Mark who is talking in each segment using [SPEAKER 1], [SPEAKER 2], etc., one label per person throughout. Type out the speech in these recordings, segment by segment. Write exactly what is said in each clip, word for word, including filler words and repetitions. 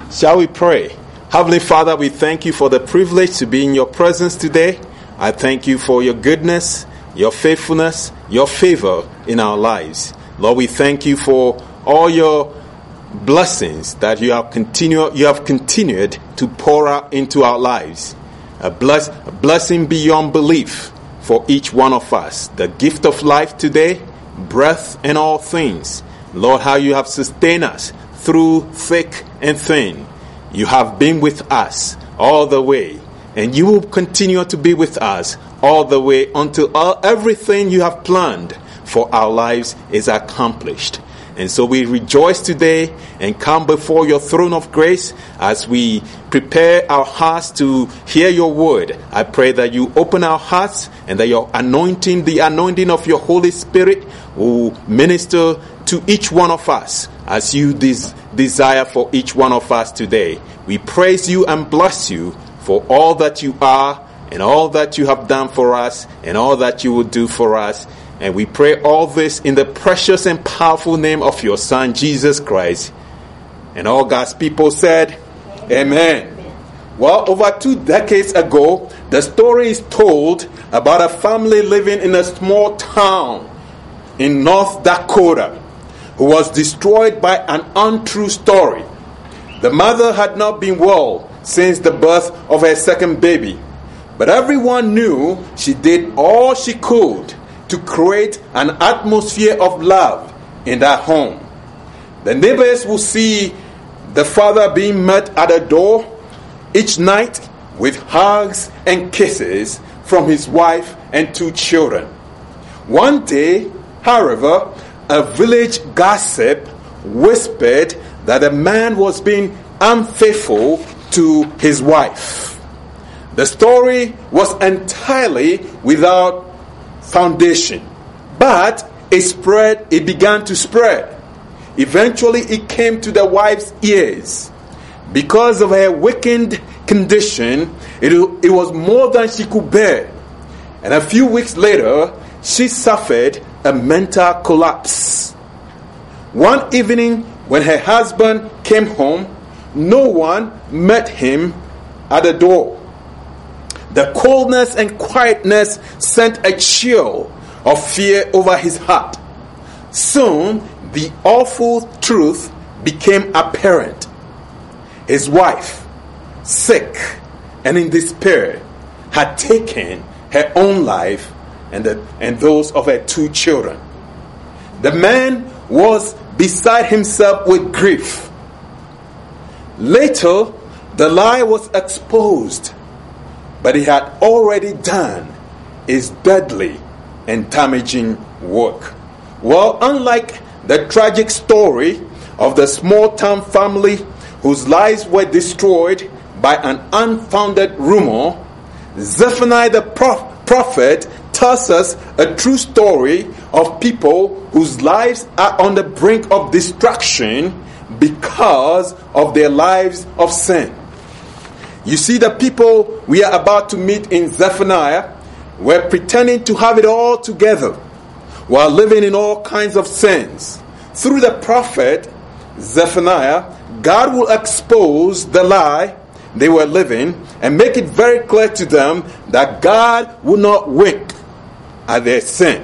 [SPEAKER 1] Shall we pray? Heavenly Father, we thank you for the privilege to be in your presence today. I thank you for your goodness, your faithfulness, your favor in our lives. Lord, we thank you for all your blessings that you have continued, you have continued to pour out into our lives. A, bless, a blessing beyond belief for each one of us. The gift of life today, breath and all things. Lord, how you have sustained us through thick and thin. You have been with us all the way, and you will continue to be with us all the way until all, everything you have planned for our lives is accomplished. And so we rejoice today and come before your throne of grace as we prepare our hearts to hear your word. I pray that you open our hearts and that your anointing, the anointing of your Holy Spirit, will minister to each one of us as you des- desire for each one of us today. We praise you and bless you for all that you are and all that you have done for us and all that you will do for us. And we pray all this in the precious and powerful name of your Son, Jesus Christ. And all God's people said, Amen. Amen. Well, over two decades ago, the story is told about a family living in a small town in North Dakota who was destroyed by an untrue story. The mother had not been well since the birth of her second baby, but everyone knew she did all she could to create an atmosphere of love in that home. The neighbors will see the father being met at the door each night with hugs and kisses from his wife and two children. One day, however, a village gossip whispered that a man was being unfaithful to his wife. The story was entirely without foundation, but it spread, it began to spread. Eventually it came to the wife's ears. Because of her weakened condition, it, it was more than she could bear. And a few weeks later, she suffered a mental collapse. One evening, when her husband came home, no one met him at the door. The coldness and quietness sent a chill of fear over his heart. Soon, the awful truth became apparent. His wife, sick and in despair, had taken her own life and, the, and those of her two children. The man was beside himself with grief. Later, the lie was exposed, but he had already done his deadly and damaging work. Well, unlike the tragic story of the small town family whose lives were destroyed by an unfounded rumor, Zephaniah the prophet tells us a true story of people whose lives are on the brink of destruction because of their lives of sin. You see, the people we are about to meet in Zephaniah were pretending to have it all together while living in all kinds of sins. Through the prophet Zephaniah, God will expose the lie they were living and make it very clear to them that God will not wink at their sin.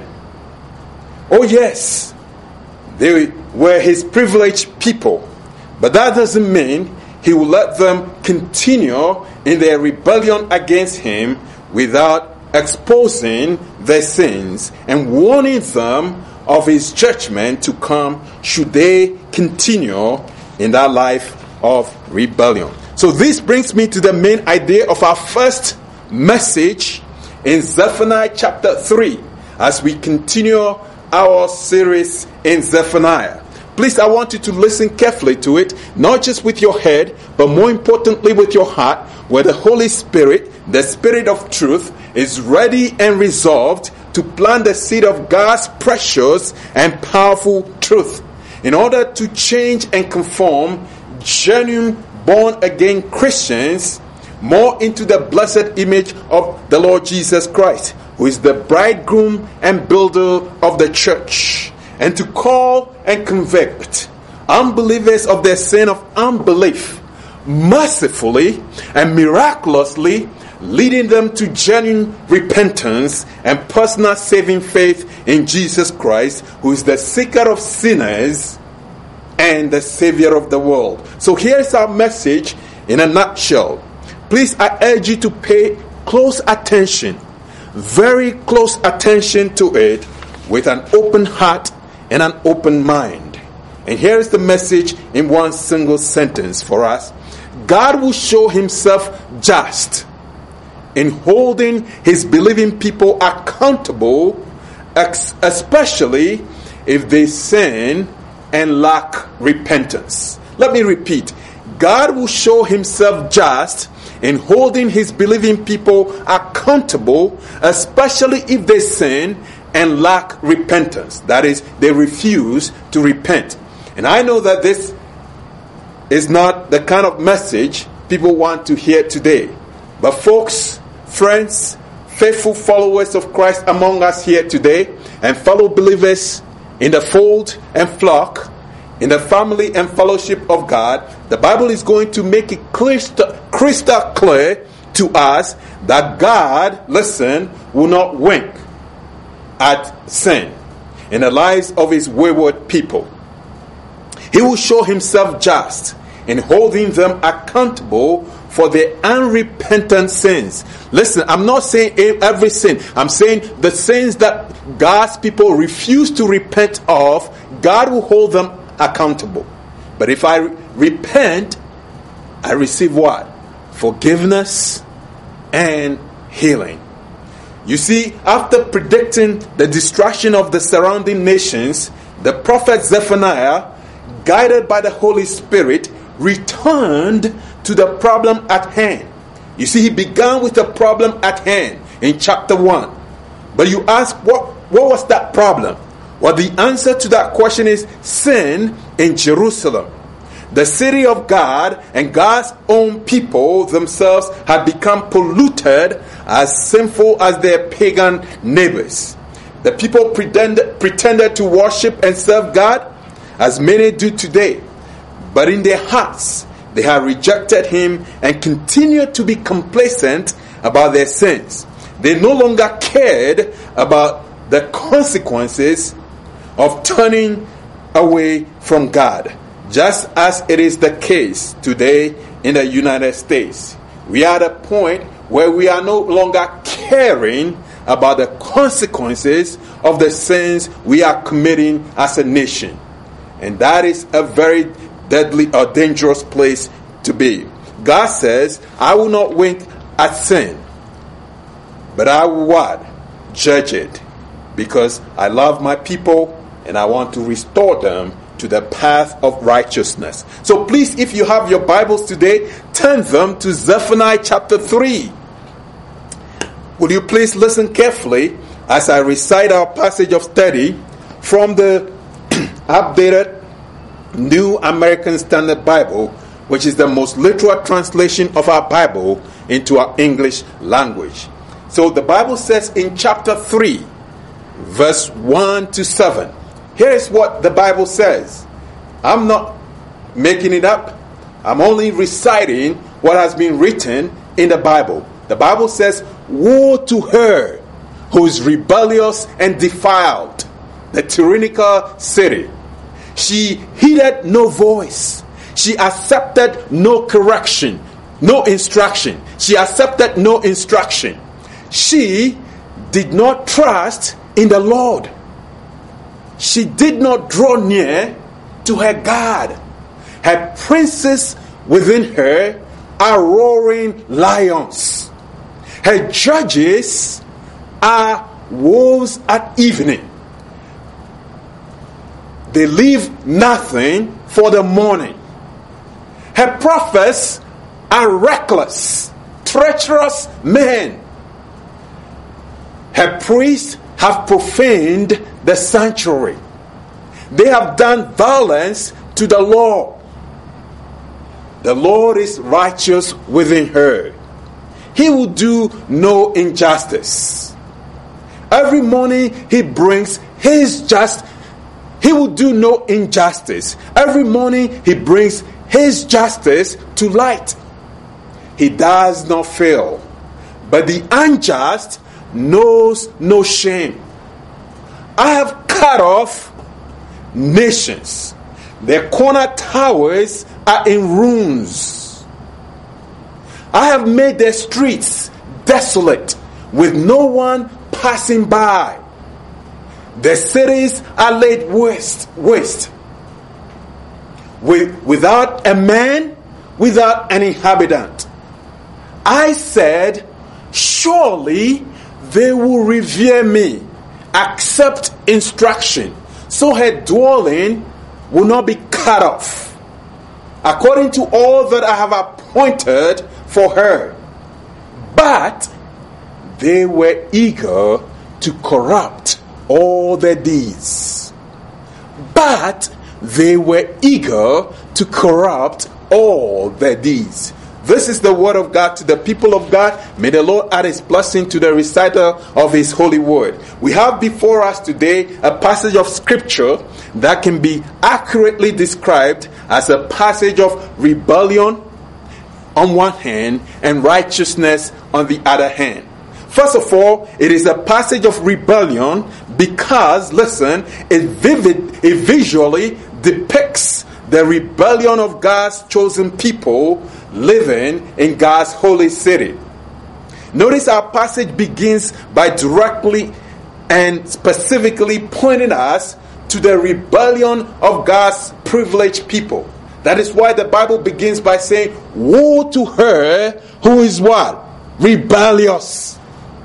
[SPEAKER 1] Oh yes, they were his privileged people, but that doesn't mean he will let them continue in their rebellion against him without exposing their sins and warning them of his judgment to come should they continue in that life of rebellion. So this brings me to the main idea of our first message in Zephaniah chapter three as we continue our series in Zephaniah. Please, I want you to listen carefully to it, not just with your head, but more importantly with your heart, where the Holy Spirit, the Spirit of truth, is ready and resolved to plant the seed of God's precious and powerful truth in order to change and conform genuine born-again Christians more into the blessed image of the Lord Jesus Christ, who is the bridegroom and builder of the church, and to call and convict unbelievers of their sin of unbelief mercifully and miraculously leading them to genuine repentance and personal saving faith in Jesus Christ, who is the seeker of sinners and the Savior of the world. So here's our message in a nutshell. Please, I urge you to pay close attention, very close attention to it, with an open heart and an open mind. And here is the message in one single sentence for us. God will show himself just in holding his believing people accountable, especially if they sin and lack repentance. Let me repeat. God will show himself just in holding his believing people accountable, especially if they sin and lack repentance. That is, they refuse to repent. And I know that this is not the kind of message people want to hear today. But folks, friends, faithful followers of Christ among us here today, and fellow believers in the fold and flock, in the family and fellowship of God, the Bible is going to make it crystal, crystal clear to us that God, listen, will not wink at sin in the lives of his wayward people. He will show himself just in holding them accountable for their unrepentant sins. Listen, I'm not saying every sin. I'm saying the sins that God's people refuse to repent of, God will hold them accountable. But if I repent, I receive what? Forgiveness and healing. You see, after predicting the destruction of the surrounding nations, the prophet Zephaniah, guided by the Holy Spirit, returned to the problem at hand. You see, he began with the problem at hand in chapter one. But you ask, what, what was that problem? Well, the answer to that question is sin in Jerusalem. The city of God and God's own people themselves had become polluted, as sinful as their pagan neighbors. The people pretended, pretended to worship and serve God, as many do today. But in their hearts, they have rejected him and continued to be complacent about their sins. They no longer cared about the consequences of turning away from God, just as it is the case today in the United States. We are at a point where we are no longer caring about the consequences of the sins we are committing as a nation. And that is a very deadly or dangerous place to be. God says, I will not wink at sin, but I will what? Judge it, because I love my people and I want to restore them to the path of righteousness. So please, if you have your Bibles today, turn them to Zephaniah chapter three. Will you please listen carefully as I recite our passage of study from the updated New American Standard Bible, which is the most literal translation of our Bible into our English language. So the Bible says in chapter three, verse one to seven. Here is what the Bible says. I'm not making it up. I'm only reciting what has been written in the Bible. The Bible says, woe to her who is rebellious and defiled, the tyrannical city. She heeded no voice. She accepted no correction, no instruction. She accepted no instruction. She did not trust in the Lord. She did not draw near to her God. Her princes within her are roaring lions. Her judges are wolves at evening. They leave nothing for the morning. Her prophets are reckless, treacherous men. Her priests have profaned the sanctuary. They have done violence to the law. The Lord is righteous within her. He will do no injustice. Every morning he brings his just. He will do no injustice. Every morning he brings his justice to light. He does not fail, but the unjust knows no shame. I have cut off nations. Their corner towers are in ruins. I have made their streets desolate, with no one passing by. Their cities are laid waste, waste, with, without a man, without an inhabitant. I said, surely they will revere me, accept instruction, so her dwelling will not be cut off, according to all that I have appointed for her. But they were eager to corrupt all their deeds. But they were eager to corrupt all their deeds. This is the word of God to the people of God. May the Lord add his blessing to the reciter of his holy word. We have before us today a passage of scripture that can be accurately described as a passage of rebellion on one hand and righteousness on the other hand. First of all, it is a passage of rebellion because, listen, it vivid, it visually depicts the rebellion of God's chosen people living in God's holy city. Notice our passage begins by directly and specifically pointing us to the rebellion of God's privileged people. That is why the Bible begins by saying, woe to her who is what? Rebellious.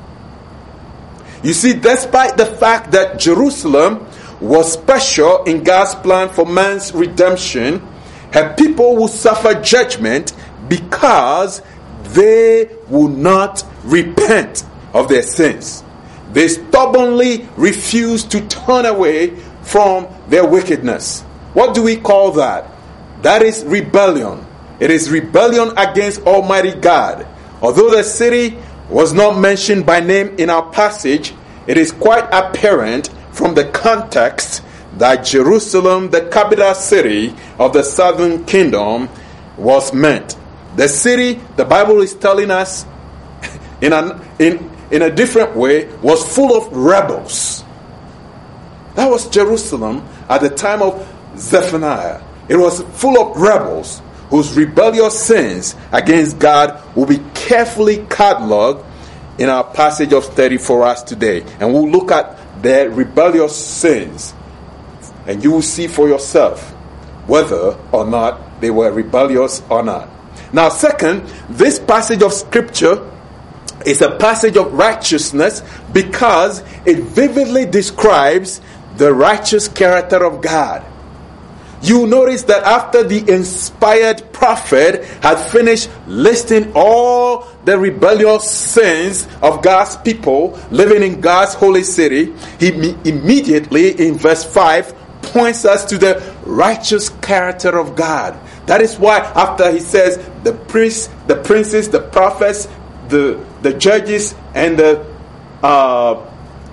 [SPEAKER 1] You see, despite the fact that Jerusalem was special in God's plan for man's redemption, her people will suffer judgment because they will not repent of their sins. They stubbornly refuse to turn away from their wickedness. What do we call that? That is rebellion. It is rebellion against Almighty God. Although the city was not mentioned by name in our passage, it is quite apparent from the context that Jerusalem, the capital city of the southern kingdom, was meant. The city, the Bible is telling us in an, in, in a different way, was full of rebels. That was Jerusalem at the time of Zephaniah. It was full of rebels whose rebellious sins against God will be carefully cataloged in our passage of study for us today. And we'll look at their rebellious sins, and you will see for yourself whether or not they were rebellious or not. Now, second, this passage of scripture is a passage of righteousness because it vividly describes the righteous character of God. You notice that after the inspired prophet had finished listing all the rebellious sins of God's people living in God's holy city, he immediately in verse five points us to the righteous character of God. That is why after he says the priests, the princes, the prophets, the, the judges, and the uh,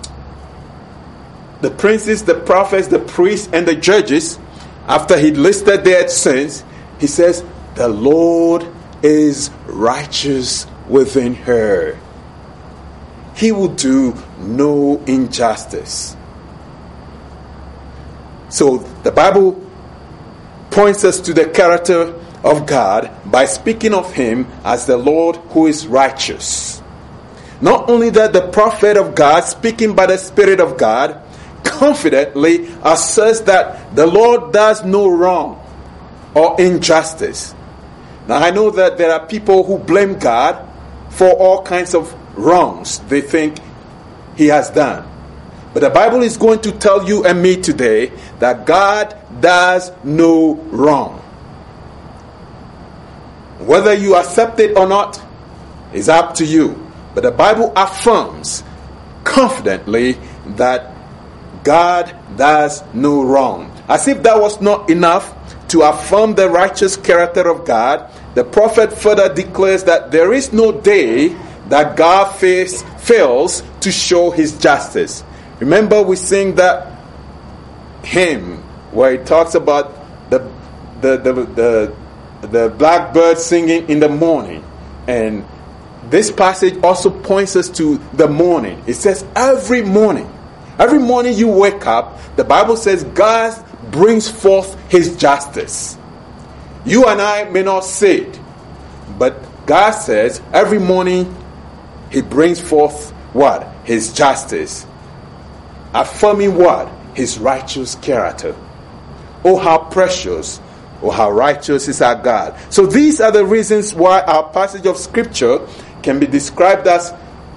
[SPEAKER 1] the princes, the prophets, the priests, and the judges, after he listed their sins, he says, the Lord is righteous within her. He will do no injustice. So the Bible points us to the character of God by speaking of him as the Lord who is righteous. Not only that, the prophet of God, speaking by the Spirit of God, confidently asserts that the Lord does no wrong or injustice. Now, I know that there are people who blame God for all kinds of wrongs they think he has done. But the Bible is going to tell you and me today that God does no wrong. Whether you accept it or not is up to you. But the Bible affirms confidently that God does no wrong. As if that was not enough to affirm the righteous character of God, the prophet further declares that there is no day that God face, fails to show his justice. Remember, we sing that hymn where it talks about the the the, the the blackbird singing in the morning. And this passage also points us to the morning. It says every morning, every morning you wake up, the Bible says God brings forth his justice. You and I may not say it, but God says every morning he brings forth what? His justice. Affirming what? His righteous character. Oh, how precious, oh, how righteous is our God. So these are the reasons why our passage of scripture can be described as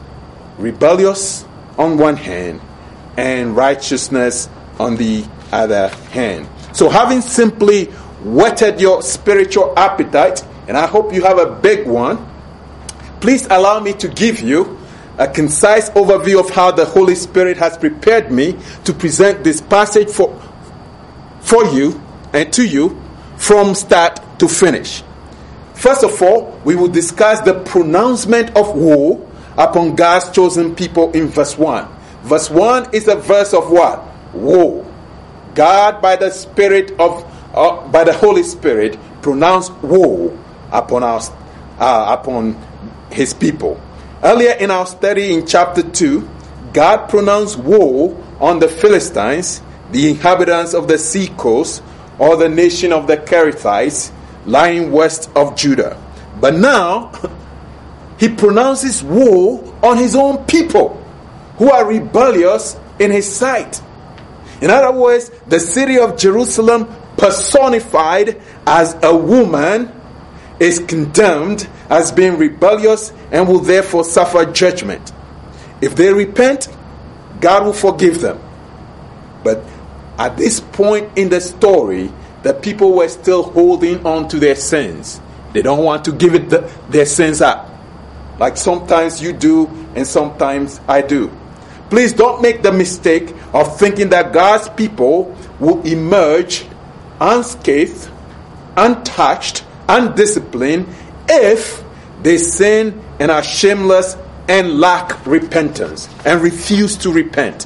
[SPEAKER 1] rebellious on one hand and righteousness on the other hand. So having simply whetted your spiritual appetite, and I hope you have a big one, please allow me to give you a concise overview of how the Holy Spirit has prepared me to present this passage for, for you and to you from start to finish. First of all, we will discuss the pronouncement of woe upon God's chosen people in verse one. Verse one is a verse of what? Woe. God, by the Spirit of, uh, by the Holy Spirit, pronounced woe upon our, uh, upon His people. Earlier in our study in chapter two, God pronounced woe on the Philistines, the inhabitants of the sea coast, or the nation of the Kerethites, lying west of Judah. But now, he pronounces woe on his own people, who are rebellious in his sight. In other words, the city of Jerusalem, personified as a woman, is condemned as being rebellious and will therefore suffer judgment. If they repent, God will forgive them. But at this point in the story, the people were still holding on to their sins. They don't want to give it the, their sins up, like sometimes you do and sometimes I do. Please don't make the mistake of thinking that God's people will emerge unscathed, untouched, undisciplined if they sin and are shameless and lack repentance and refuse to repent.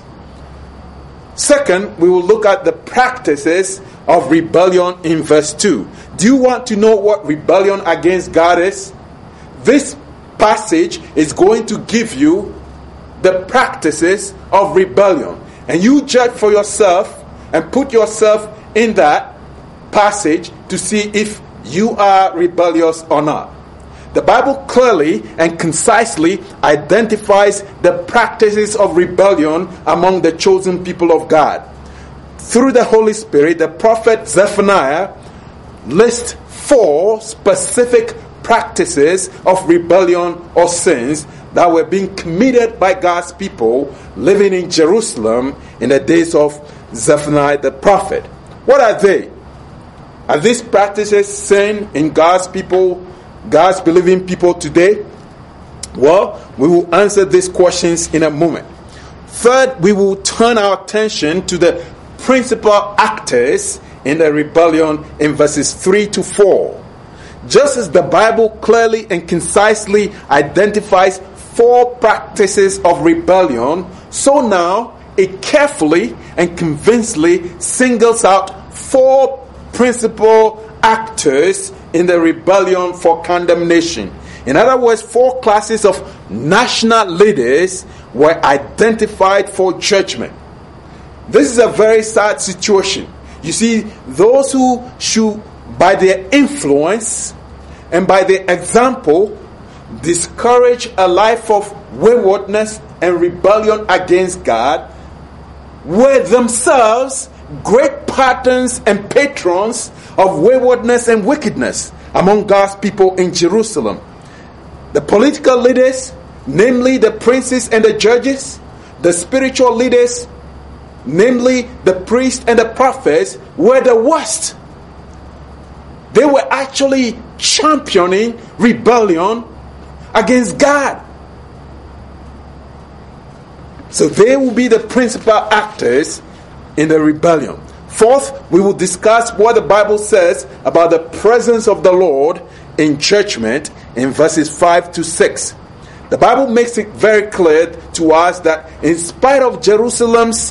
[SPEAKER 1] Second, we will look at the practices of rebellion in verse two. Do you want to know what rebellion against God is? This passage is going to give you the practices of rebellion. And you judge for yourself and put yourself in that passage to see if you are rebellious or not. The Bible clearly and concisely identifies the practices of rebellion among the chosen people of God. Through the Holy Spirit, the prophet Zephaniah lists four specific practices of rebellion or sins that were being committed by God's people living in Jerusalem in the days of Zephaniah the prophet. What are they? Are these practices sin in God's people, God's believing people today? Well, we will answer these questions in a moment. Third, we will turn our attention to the principal actors in the rebellion in verses three to four. Just as the Bible clearly and concisely identifies four practices of rebellion, so now it carefully and convincingly singles out four principal actors in the rebellion for condemnation. In other words, four classes of national leaders were identified for judgment. This is a very sad situation. You see, those who should, by their influence and by their example, discourage a life of waywardness and rebellion against God, were themselves great patterns and patrons of waywardness and wickedness among God's people in Jerusalem. The political leaders, namely the princes and the judges, the spiritual leaders, namely the priests and the prophets, were the worst. They were actually championing rebellion against God. So they will be the principal actors in the rebellion. Fourth, we will discuss what the Bible says about the presence of the Lord in judgment in verses five to six. The Bible makes it very clear to us that in spite of Jerusalem's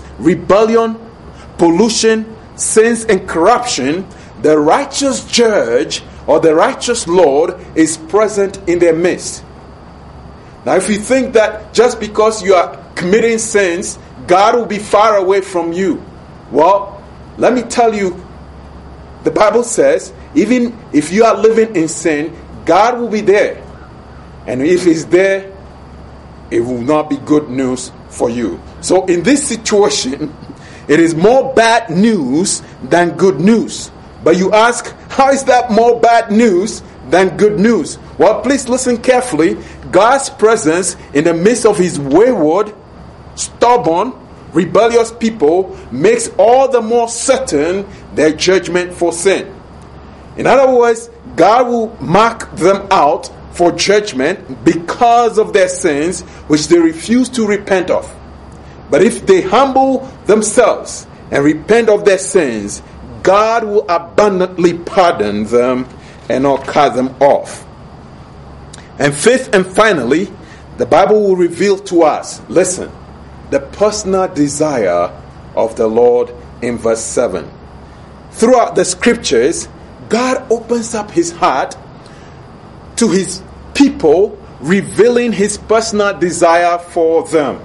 [SPEAKER 1] rebellion, pollution, sins, and corruption, the righteous judge or the righteous Lord is present in their midst. Now, if you think that just because you are committing sins, God will be far away from you, well, let me tell you, the Bible says, even if you are living in sin, God will be there. And if He's there, it will not be good news for you. So in this situation, it is more bad news than good news. But you ask, how is that more bad news than good news? Well, please listen carefully. God's presence in the midst of His wayward, stubborn, rebellious people makes all the more certain their judgment for sin. In other words, God will mark them out for judgment because of their sins, which they refuse to repent of. But if they humble themselves and repent of their sins, God will abundantly pardon them and not cut them off. And fifth and finally, the Bible will reveal to us, listen, the personal desire of the Lord in verse seven. Throughout the scriptures, God opens up His heart to His people, revealing His personal desire for them.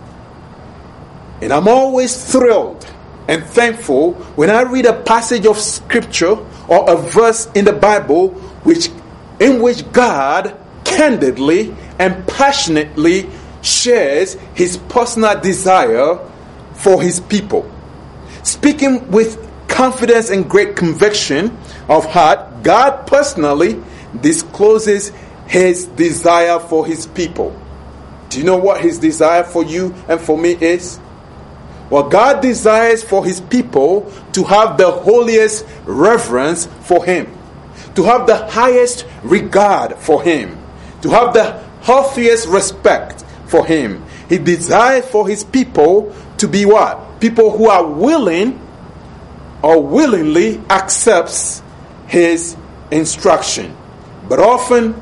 [SPEAKER 1] And I'm always thrilled and thankful when I read a passage of scripture or a verse in the Bible which in which God candidly and passionately shares His personal desire for His people. Speaking with confidence and great conviction of heart, God personally discloses His desire for His people. Do you know what His desire for you and for me is? Well, God desires for His people to have the holiest reverence for Him, to have the highest regard for Him, to have the healthiest respect for Him. He desires for His people to be what? People who are willing or willingly accepts His instruction. But often,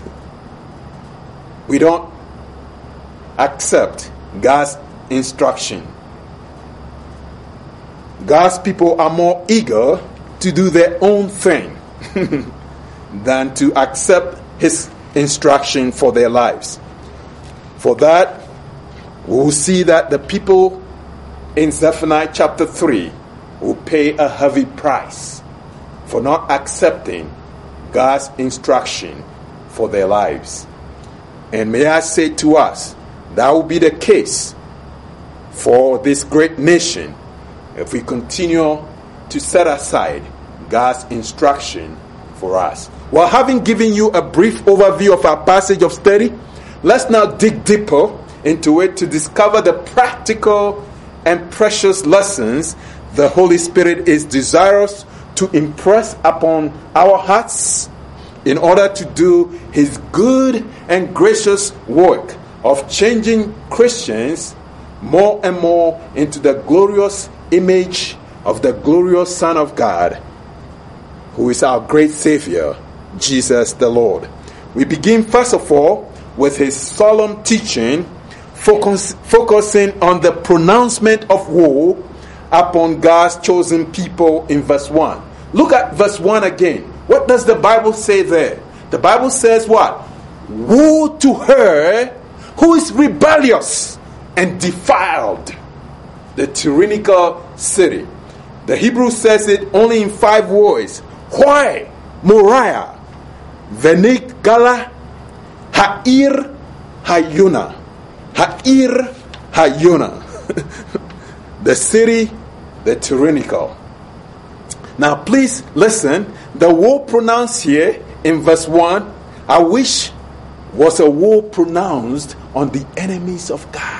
[SPEAKER 1] we don't accept God's instruction. God's people are more eager to do their own thing than to accept His instruction for their lives. For that, we will see that the people in Zephaniah chapter three will pay a heavy price for not accepting God's instruction for their lives. And may I say to us, that will be the case for this great nation if we continue to set aside God's instruction for us. Well, having given you a brief overview of our passage of study, let's now dig deeper into it to discover the practical and precious lessons the Holy Spirit is desirous to impress upon our hearts in order to do His good and gracious work of changing Christians more and more into the glorious image of the glorious Son of God, who is our great Savior, Jesus the Lord. We begin first of all with His solemn teaching, focus, focusing on the pronouncement of woe upon God's chosen people in verse one. Look at verse one again. What does the Bible say there? The Bible says what? Woe to her who is rebellious and defiled, the tyrannical city. The Hebrew says it only in five words. Why? Moriah, Venik Gala, Ha'ir Hayuna. Ha'ir Hayuna. The city, the tyrannical. Now please listen. The word pronounced here in verse one, I wish was a word pronounced on the enemies of God.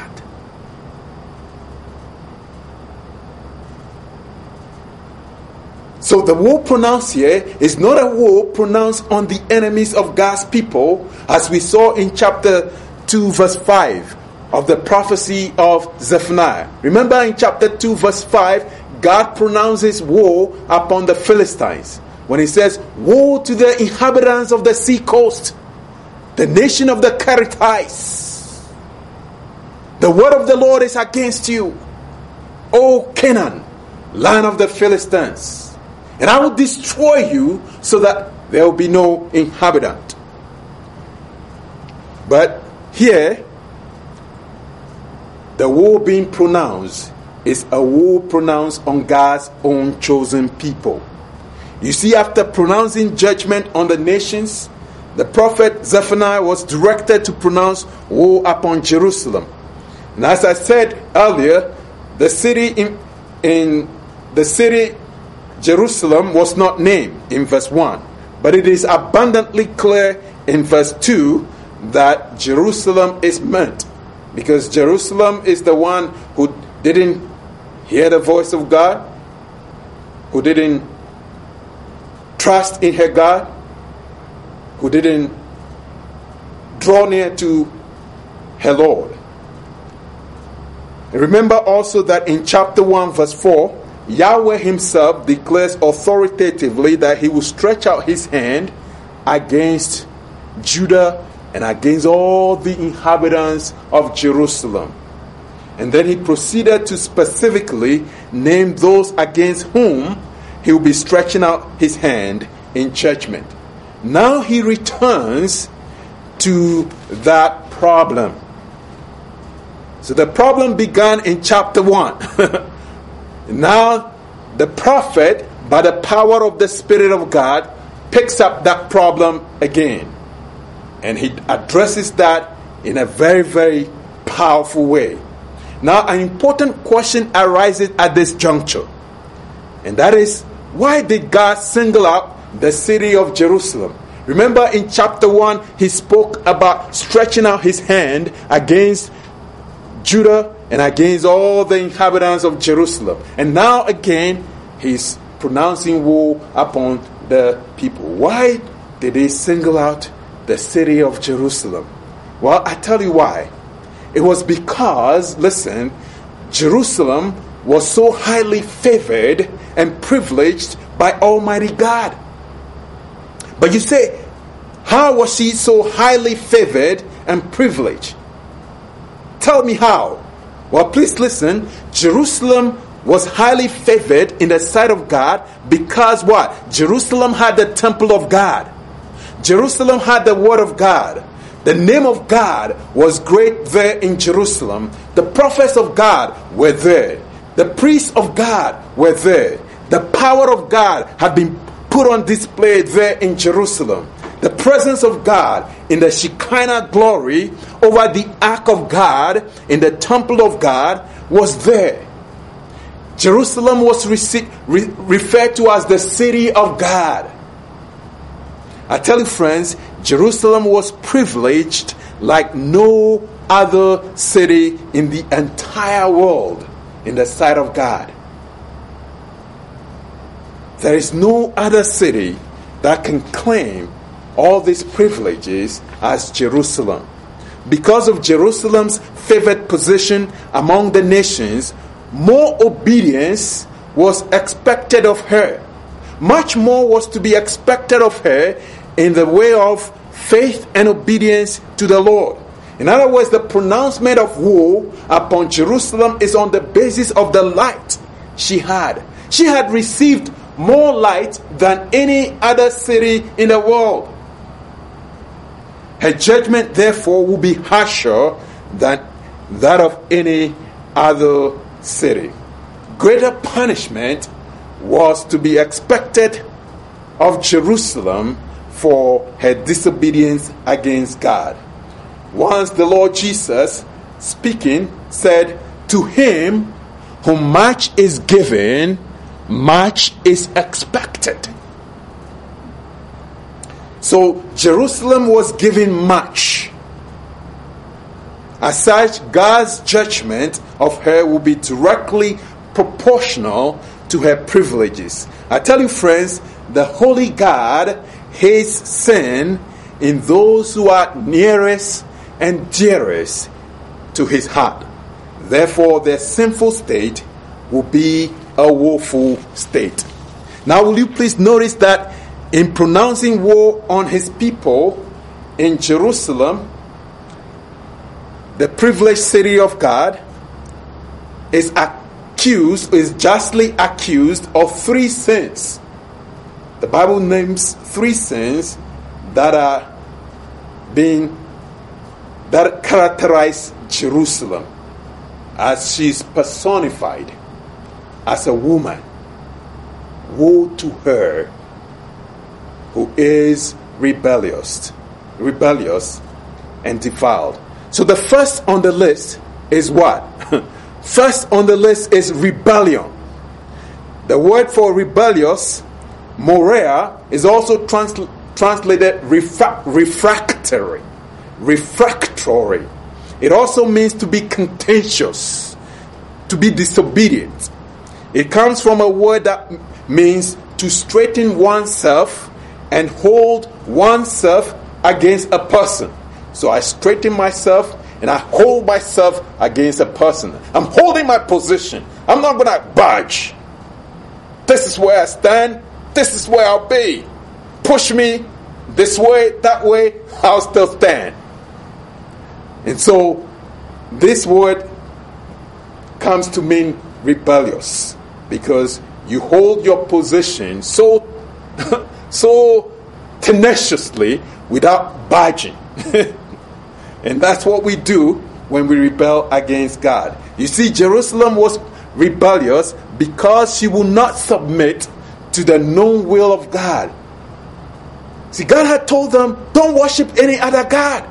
[SPEAKER 1] So the word pronounced here is not a word pronounced on the enemies of God's people, as we saw in chapter two verse five of the prophecy of Zephaniah. Remember in chapter two verse five, God pronounces woe upon the Philistines when He says, woe to the inhabitants of the sea coast, the nation of the Kerethites. The word of the Lord is against you, O Canaan, land of the Philistines. And I will destroy you so that there will be no inhabitant. But here, the woe being pronounced is a woe pronounced on God's own chosen people. You see, after pronouncing judgment on the nations, the prophet Zephaniah was directed to pronounce woe upon Jerusalem. And as I said earlier, the city in, in the city Jerusalem was not named in verse one, but it is abundantly clear in verse two that Jerusalem is meant, because Jerusalem is the one who didn't hear the voice of God, who didn't trust in her God, who didn't draw near to her Lord. Remember also that in chapter one verse four, Yahweh himself declares authoritatively that he will stretch out his hand against Judah and against all the inhabitants of Jerusalem. And then he proceeded to specifically name those against whom he will be stretching out his hand in judgment. Now he returns to that problem. So the problem began in chapter one. Now the prophet, by the power of the Spirit of God, picks up that problem again. And he addresses that in a very, very powerful way. Now an important question arises at this juncture. And that is, why did God single out the city of Jerusalem? Remember in chapter one, he spoke about stretching out his hand against Judah and against all the inhabitants of Jerusalem. And now again, he's pronouncing woe upon the people. Why did he single out the city of Jerusalem? Well, I tell you why. It was because, listen, Jerusalem was so highly favored and privileged by Almighty God. But you say, how was she so highly favored and privileged? Tell me how. Well, please listen. Jerusalem was highly favored in the sight of God because what? Jerusalem had the temple of God. Jerusalem had the word of God. The name of God was great there in Jerusalem. The prophets of God were there. The priests of God were there. The power of God had been put on display there in Jerusalem. The presence of God in the Shekinah glory over the ark of God in the temple of God was there. Jerusalem was rece- re- referred to as the city of God. I tell you, friends, Jerusalem was privileged like no other city in the entire world in the sight of God. There is no other city that can claim all these privileges as Jerusalem. Because of Jerusalem's favored position among the nations, more obedience was expected of her. Much more was to be expected of her in the way of faith and obedience to the Lord. In other words, the pronouncement of woe upon Jerusalem is on the basis of the light she had. She had received more light than any other city in the world. Her judgment, therefore, will be harsher than that of any other city. Greater punishment was to be expected of Jerusalem for her disobedience against God. Once the Lord Jesus, speaking, said, "To him whom much is given, much is expected." So Jerusalem was given much. As such, God's judgment of her will be directly proportional to her privileges. I tell you, friends, the Holy God hates sin in those who are nearest and dearest to his heart. Therefore, their sinful state will be a woeful state. Now, will you please notice that in pronouncing woe on his people in Jerusalem, the privileged city of God is accused, is justly accused of three sins. the Bible names three sins that are being that characterize Jerusalem as she's personified as a woman. Woe to her who is rebellious, rebellious and defiled. So the first on the list is what? First on the list is rebellion. The word for rebellious, morea, is also trans- translated refra- refractory. Refractory. It also means to be contentious, to be disobedient. It comes from a word that means to straighten oneself and hold oneself against a person. So I straighten myself and I hold myself against a person. I'm holding my position. I'm not going to budge. This is where I stand. This is where I'll be. Push me this way, that way, I'll still stand. And so this word comes to mean rebellious, because you hold your position so so tenaciously without budging. And that's what we do when we rebel against God. You see, Jerusalem was rebellious because she would not submit to the known will of God. See, God had told them, don't worship any other God.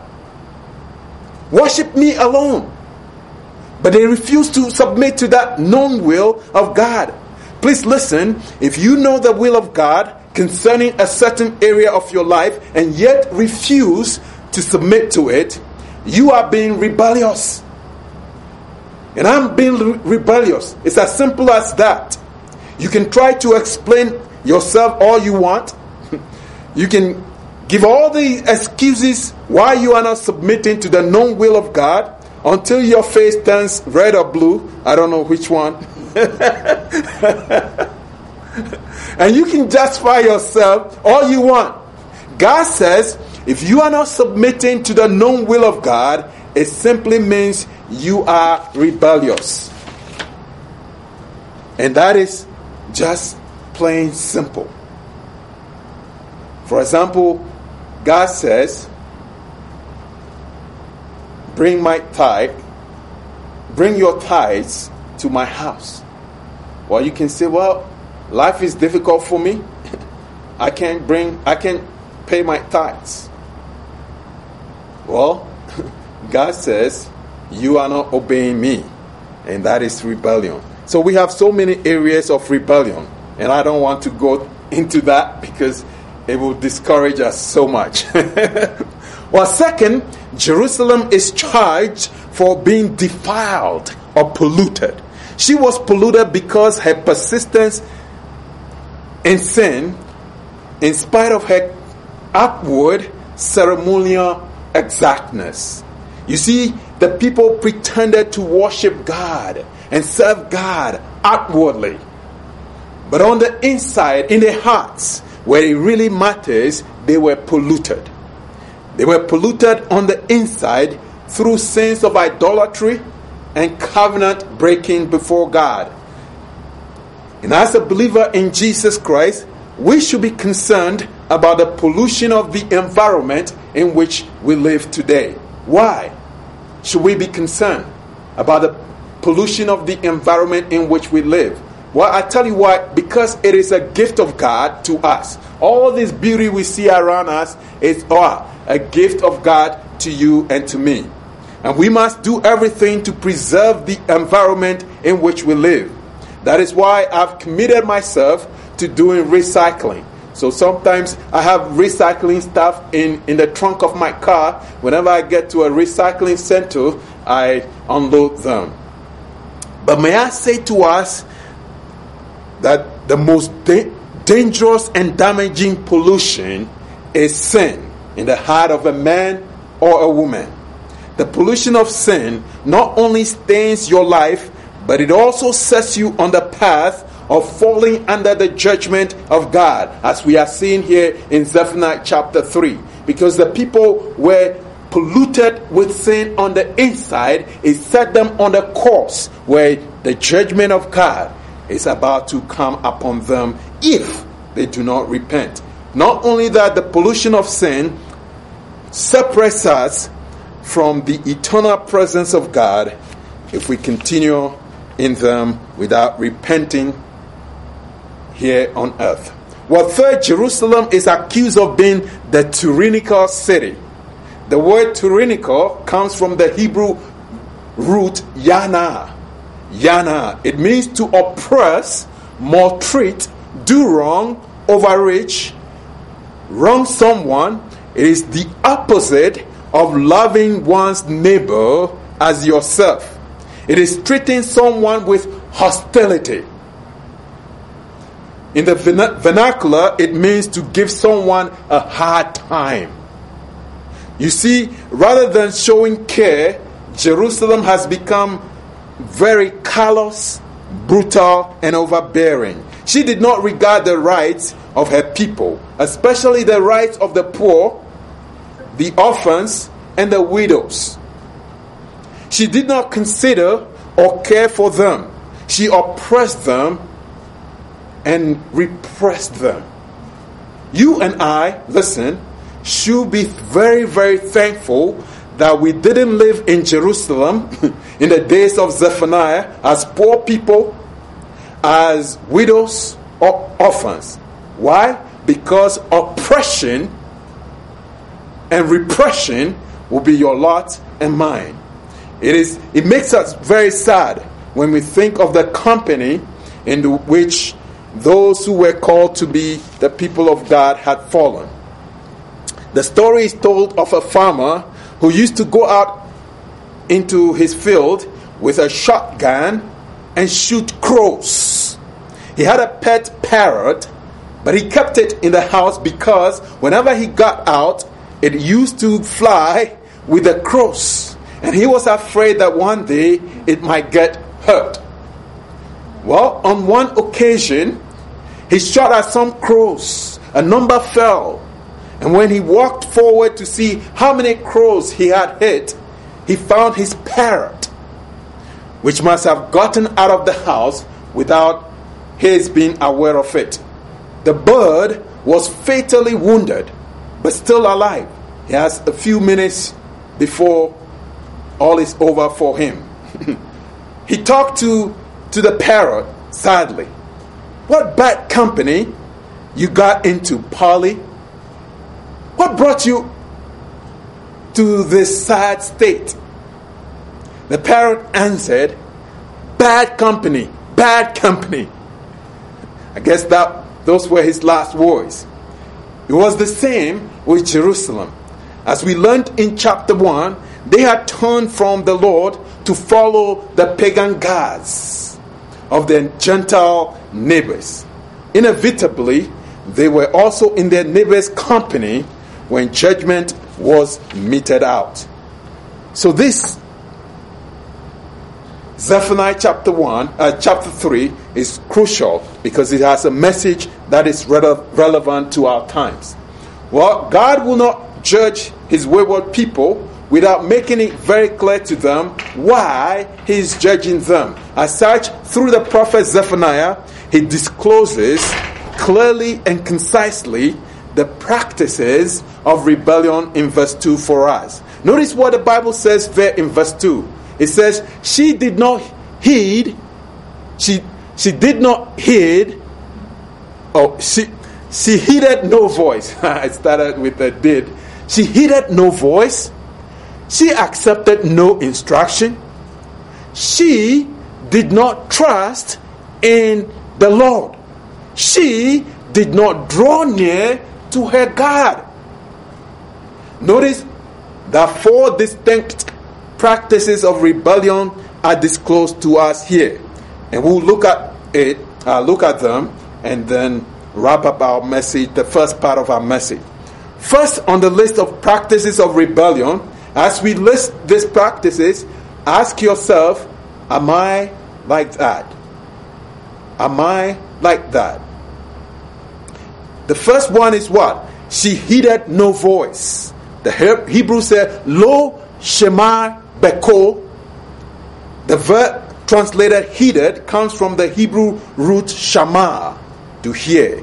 [SPEAKER 1] Worship me alone. But they refused to submit to that known will of God. Please listen, if you know the will of God concerning a certain area of your life and yet refuse to submit to it, you are being rebellious. And I'm being re- rebellious. It's as simple as that. You can try to explain yourself all you want. You can give all the excuses why you are not submitting to the known will of God until your face turns red or blue. I don't know which one. And you can justify yourself all you want. God says, if you are not submitting to the known will of God, it simply means you are rebellious. And that is just plain simple. For example, God says, bring my tithe, bring your tithes to my house. Well, you can say, well, life is difficult for me. I can't bring, I can't pay my tithes. Well, God says, you are not obeying me. And that is rebellion. So we have so many areas of rebellion. And I don't want to go into that because it will discourage us so much. Well, second, Jerusalem is charged for being defiled or polluted. She was polluted because her persistence in sin, in spite of her outward ceremonial exactness. You see, the people pretended to worship God and serve God outwardly. But on the inside, in their hearts, where it really matters, they were polluted. They were polluted on the inside through sins of idolatry and covenant breaking before God. And as a believer in Jesus Christ, we should be concerned about the pollution of the environment in which we live today. Why should we be concerned about the pollution of the environment in which we live? Well, I tell you why. Because it is a gift of God to us. All this beauty we see around us is oh, a gift of God to you and to me. And we must do everything to preserve the environment in which we live. That is why I've committed myself to doing recycling. So sometimes I have recycling stuff in, in the trunk of my car. Whenever I get to a recycling center, I unload them. But may I say to us that the most da- dangerous and damaging pollution is sin in the heart of a man or a woman. The pollution of sin not only stains your life, but it also sets you on the path of falling under the judgment of God, as we are seeing here in Zephaniah chapter three. Because the people were polluted with sin on the inside, it set them on the course where the judgment of God is about to come upon them if they do not repent. Not only that, the pollution of sin separates us from the eternal presence of God if we continue in them without repenting here on earth. Well, third, Jerusalem is accused of being the tyrannical city. The word tyrannical comes from the Hebrew root yana. Yana. It means to oppress, maltreat, do wrong, overreach, wrong someone. It is the opposite of loving one's neighbor as yourself. It is treating someone with hostility. In the vernacular, it means to give someone a hard time. You see, rather than showing care, Jerusalem has become very callous, brutal, and overbearing. She did not regard the rights of her people, especially the rights of the poor, the orphans, and the widows. She did not consider or care for them. She oppressed them and repressed them. You and I, listen, should be very, very thankful that we didn't live in Jerusalem in the days of Zephaniah as poor people, as widows or orphans. Why? Because oppression and repression will be your lot and mine. It is. It makes us very sad when we think of the company in which those who were called to be the people of God had fallen. The story is told of a farmer who used to go out into his field with a shotgun and shoot crows. He had a pet parrot, but he kept it in the house because whenever he got out, it used to fly with the crows. And he was afraid that one day it might get hurt. Well, on one occasion, he shot at some crows. A number fell. And when he walked forward to see how many crows he had hit, he found his parrot, which must have gotten out of the house without his being aware of it. The bird was fatally wounded, but still alive. He has a few minutes before all is over for him. He talked to, to the parrot sadly. What bad company you got into, Polly? What brought you to this sad state? The parrot answered, bad company, bad company. I guess that those were his last words. It was the same with Jerusalem. As we learned in chapter one, they had turned from the Lord to follow the pagan gods of their Gentile neighbors. Inevitably, they were also in their neighbors' company when judgment was meted out. So this Zephaniah chapter one, uh, chapter three is crucial because it has a message that is re- relevant to our times. Well, God will not judge his wayward people without making it very clear to them why he is judging them. As such, through the prophet Zephaniah, he discloses clearly and concisely the practices of rebellion in verse two for us. Notice what the Bible says there in verse two. It says, she did not heed, she she did not heed, oh, she she heeded no voice. I started with a did. She heeded no voice. She accepted no instruction. She did not trust in the Lord. She did not draw near to her God. Notice that four distinct practices of rebellion are disclosed to us here, and we'll look at it, uh, look at them, and then wrap up our message, the first part of our message. First on the list of practices of rebellion, as we list these practices, ask yourself, am I like that? Am I like that? The first one is what? She heeded no voice. The Hebrew said, Lo Shema Beko. The verb translated heeded comes from the Hebrew root shama, to hear.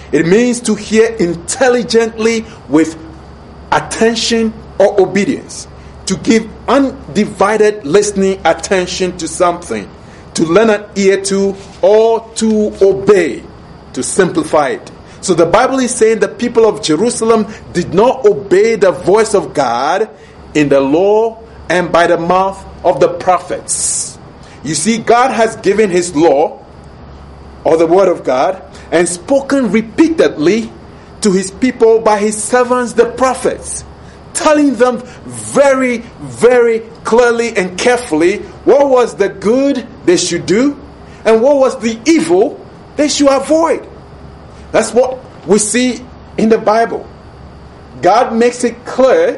[SPEAKER 1] It means to hear intelligently with attention or obedience. To give undivided listening attention to something. To lend an ear to or to obey. To simplify it. So the Bible is saying the people of Jerusalem did not obey the voice of God in the law and by the mouth of the prophets. You see, God has given his law, or the word of God, and spoken repeatedly to his people by his servants, the prophets, telling them very, very clearly and carefully what was the good they should do and what was the evil they should avoid. That's what we see in the Bible. God makes it clear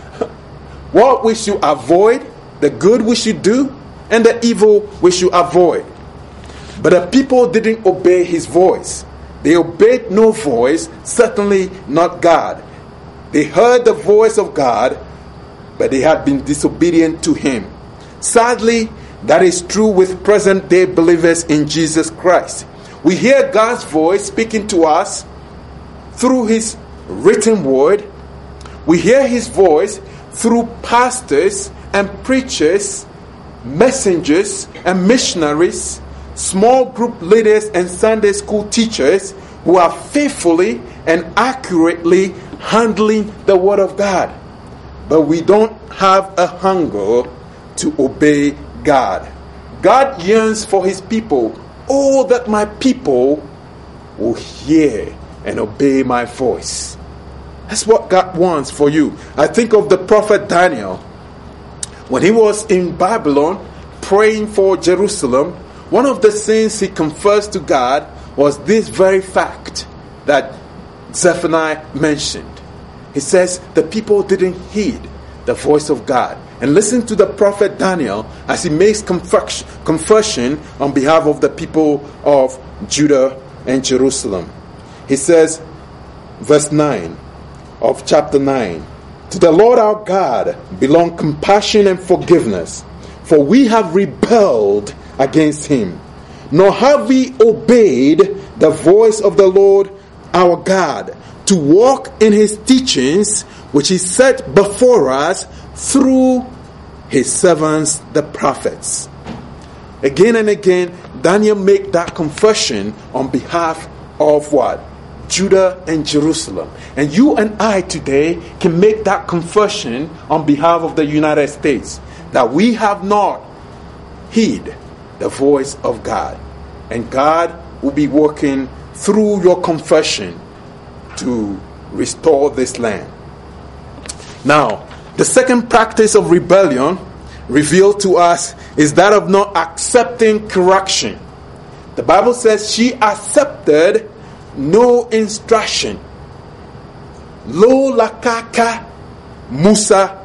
[SPEAKER 1] what we should avoid, the good we should do, and the evil we should avoid. But the people didn't obey his voice. They obeyed no voice, certainly not God. They heard the voice of God, but they had been disobedient to him. Sadly, that is true with present-day believers in Jesus Christ. We hear God's voice speaking to us through his written word. We hear his voice through pastors and preachers, messengers and missionaries, small group leaders and Sunday school teachers who are faithfully and accurately handling the word of God. But we don't have a hunger to obey God. God yearns for his people. Oh, that my people will hear and obey my voice. That's what God wants for you. I think of the prophet Daniel. When he was in Babylon praying for Jerusalem, one of the things he confessed to God was this very fact that Zephaniah mentioned. He says the people didn't heed the voice of God. And listen to the prophet Daniel as he makes confession on behalf of the people of Judah and Jerusalem. He says, verse nine of chapter nine, "To the Lord our God belong compassion and forgiveness, for we have rebelled against him, nor have we obeyed the voice of the Lord our God, to walk in his teachings, which he set before us through his servants, the prophets." Again and again, Daniel made that confession on behalf of what? Judah and Jerusalem. And you and I today can make that confession on behalf of the United States, that we have not heed the voice of God. And God will be working through your confession to restore this land. Now, the second practice of rebellion revealed to us is that of not accepting correction. The Bible says she accepted no instruction. Lo lakaka musa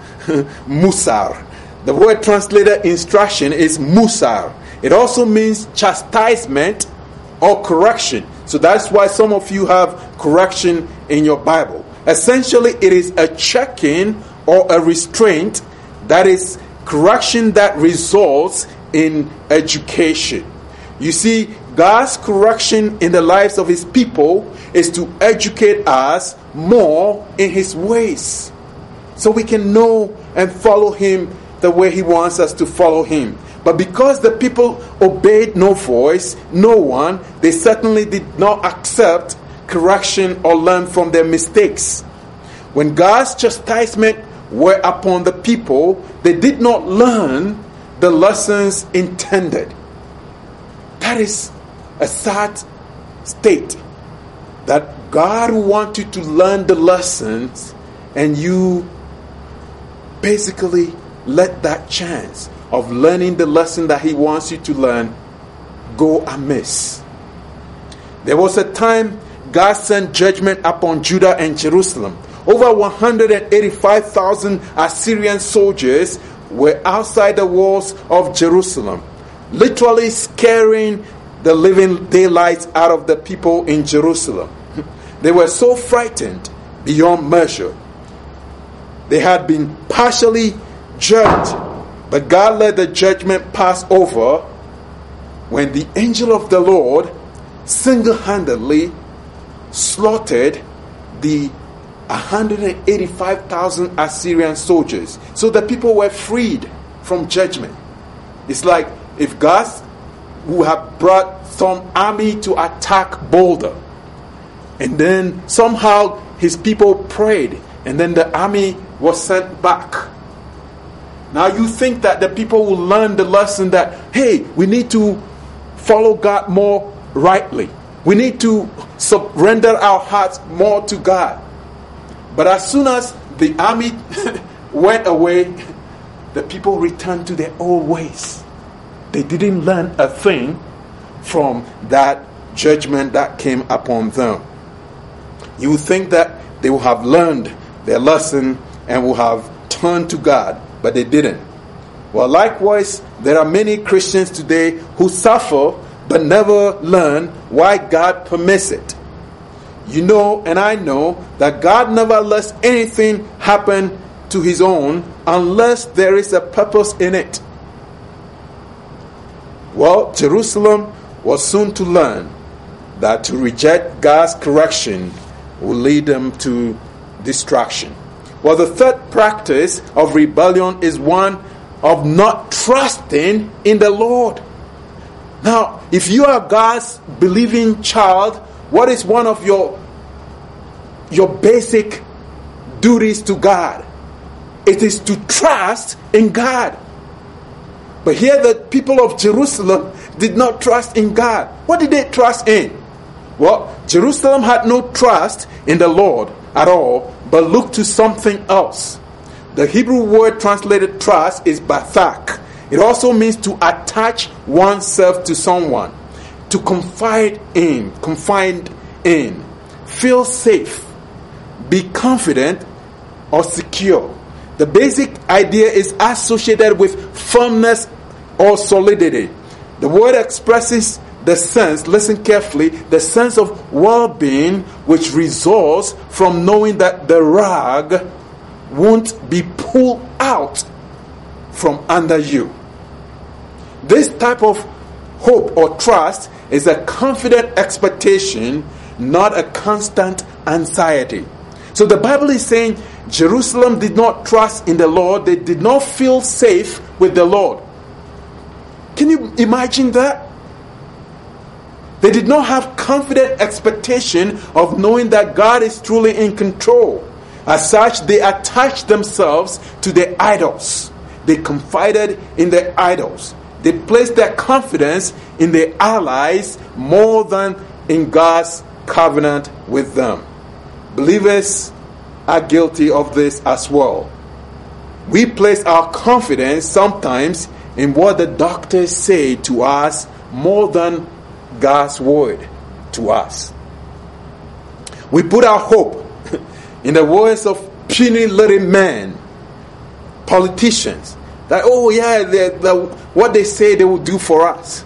[SPEAKER 1] musar. The word translated instruction is musar. It also means chastisement or correction. So that's why some of you have correction in your Bible. Essentially, it is a checking or a restraint, that is correction that results in education. You see, God's correction in the lives of his people is to educate us more in his ways, so we can know and follow him the way he wants us to follow him. But because the people obeyed no voice, no one, they certainly did not accept correction or learn from their mistakes. When God's chastisement were upon the people, they did not learn the lessons intended. That is a sad state, that God wants you to learn the lessons and you basically let that chance of learning the lesson that he wants you to learn go amiss. There was a time God sent judgment upon Judah and Jerusalem. Over one hundred eighty-five thousand Assyrian soldiers were outside the walls of Jerusalem, literally scaring the living daylights out of the people in Jerusalem. They were so frightened beyond measure. They had been partially judged, but God let the judgment pass over when the angel of the Lord single-handedly slaughtered the one hundred eighty-five thousand Assyrian soldiers. So the people were freed from judgment. It's like if God would have brought some army to attack Boulder, and then somehow his people prayed, and then the army was sent back. Now you think that the people will learn the lesson that, hey, we need to follow God more rightly. We need to surrender our hearts more to God. But as soon as the army went away, the people returned to their old ways. They didn't learn a thing from that judgment that came upon them. You would think that they would have learned their lesson and would have turned to God, but they didn't. Well, likewise, there are many Christians today who suffer but never learn why God permits it. You know, and I know, that God never lets anything happen to his own unless there is a purpose in it. Well, Jerusalem was soon to learn that to reject God's correction will lead them to destruction. Well, the third practice of rebellion is one of not trusting in the Lord. Now, if you are God's believing child, what is one of your your basic duties to God? It is to trust in God. But here the people of Jerusalem did not trust in God. What did they trust in? Well, Jerusalem had no trust in the Lord at all, but looked to something else. The Hebrew word translated trust is bathak. It also means to attach oneself to someone, to confide in, confide in, feel safe, be confident or secure. The basic idea is associated with firmness or solidity. The word expresses the sense, listen carefully, the sense of well-being which results from knowing that the rug won't be pulled out from under you. This type of hope or trust is a confident expectation, not a constant anxiety. So the Bible is saying Jerusalem did not trust in the Lord. They did not feel safe with the Lord. Can you imagine that? They did not have confident expectation of knowing that God is truly in control. As such, they attached themselves to their idols. They confided in their idols. They placed their confidence in their allies more than in God's covenant with them. Believers are guilty of this as well. We place our confidence sometimes in what the doctors say to us more than God's word to us. We put our hope in the words of puny little men, politicians, that, oh yeah, they're, they're, what they say they will do for us.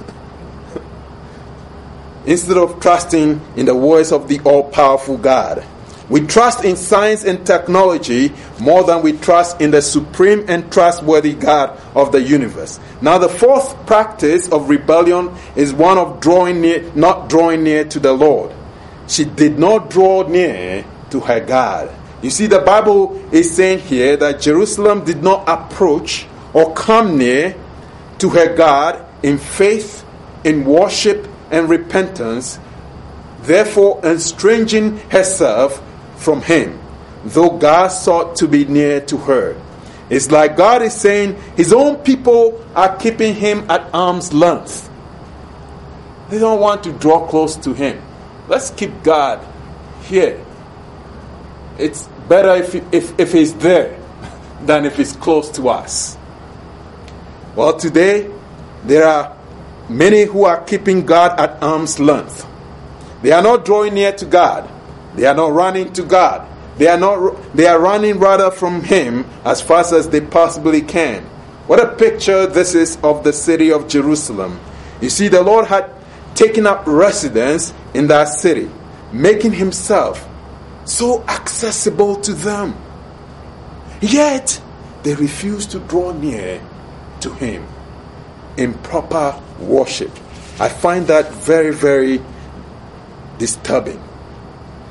[SPEAKER 1] Instead of trusting in the words of the all-powerful God. We trust in science and technology more than we trust in the supreme and trustworthy God of the universe. Now the fourth practice of rebellion is one of drawing near, not drawing near to the Lord. She did not draw near to her God. You see, the Bible is saying here that Jerusalem did not approach or come near to her God in faith, in worship and repentance, therefore estranging herself from him, though God sought to be near to her. It's like God is saying his own people are keeping him at arm's length. They don't want to draw close to him. Let's keep God here. It's better if, if, if he's there than if he's close to us. Well, today there are many who are keeping God at arm's length. They are not drawing near to God. They are not running to God. They are not. They are running rather from him as fast as they possibly can. What a picture this is of the city of Jerusalem. You see, the Lord had taken up residence in that city, making himself so accessible to them. Yet, they refuse to draw near to him in proper worship. I find that very, very disturbing.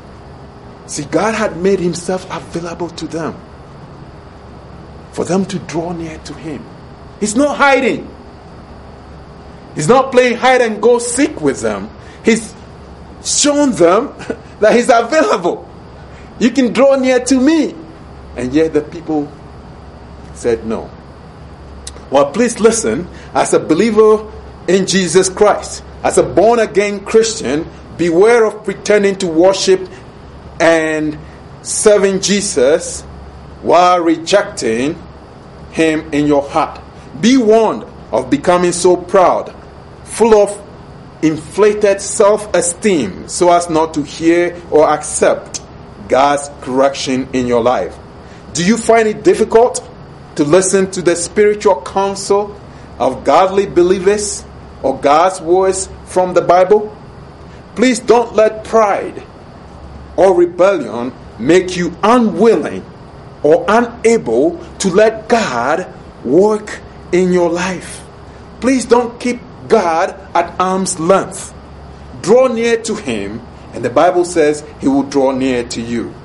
[SPEAKER 1] See, God had made himself available to them for them to draw near to him. He's not hiding. He's not playing hide and go seek with them. He's shown them that he's available. You can draw near to me. And yet the people said no. Well, please listen. As a believer in Jesus Christ, as a born-again Christian, beware of pretending to worship and serving Jesus while rejecting him in your heart. Be warned of becoming so proud, full of inflated self-esteem, so as not to hear or accept God's correction in your life. Do you find it difficult to listen to the spiritual counsel of godly believers or God's words from the Bible? Please don't let pride or rebellion make you unwilling or unable to let God work in your life. Please don't keep God at arm's length. Draw near to him, and the Bible says he will draw near to you.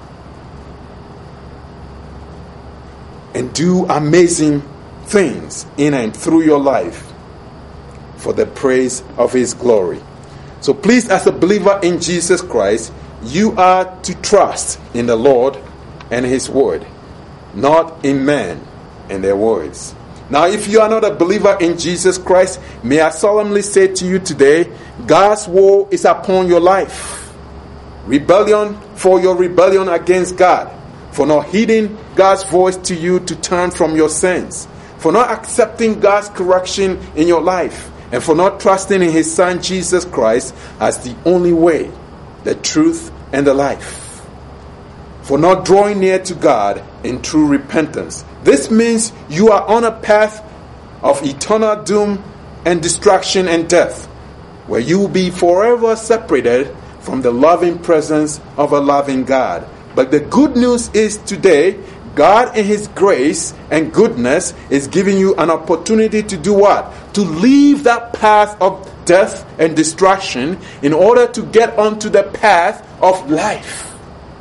[SPEAKER 1] And do amazing things in and through your life for the praise of his glory. So please, as a believer in Jesus Christ, you are to trust in the Lord and his word, not in men and their words. Now, if you are not a believer in Jesus Christ, may I solemnly say to you today, God's woe is upon your life. Rebellion for your rebellion against God, for not heeding God's voice to you to turn from your sins, for not accepting God's correction in your life, and for not trusting in his Son Jesus Christ as the only way, the truth, and the life, for not drawing near to God in true repentance. This means you are on a path of eternal doom and destruction and death, where you will be forever separated from the loving presence of a loving God. But the good news is today, God in his grace and goodness is giving you an opportunity to do what? To leave that path of death and destruction in order to get onto the path of life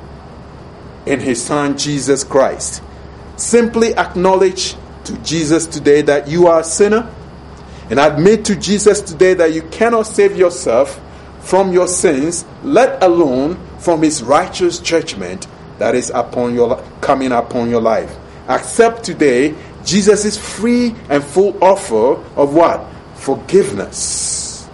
[SPEAKER 1] in his Son Jesus Christ. Simply acknowledge to Jesus today that you are a sinner, and admit to Jesus today that you cannot save yourself from your sins, let alone from his righteous judgment that is upon your coming upon your life. Accept today Jesus' free and full offer of what? Forgiveness.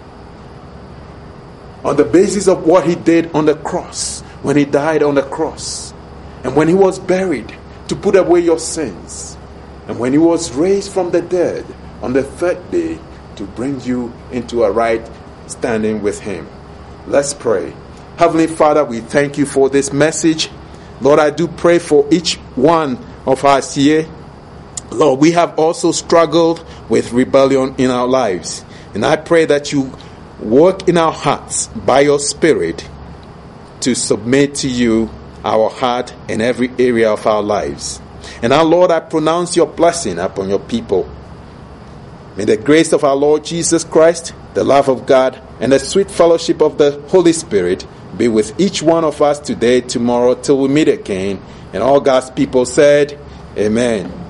[SPEAKER 1] On the basis of what he did on the cross, when he died on the cross, and when he was buried to put away your sins, and when he was raised from the dead on the third day to bring you into a right standing with him. Let's pray. Heavenly Father, we thank you for this message. Lord, I do pray for each one of us here. Lord, we have also struggled with rebellion in our lives. And I pray that you work in our hearts by your Spirit to submit to you our heart in every area of our lives. And now, Lord, I pronounce your blessing upon your people. May the grace of our Lord Jesus Christ, the love of God, and the sweet fellowship of the Holy Spirit be with each one of us today, tomorrow, till we meet again. And all God's people said, Amen.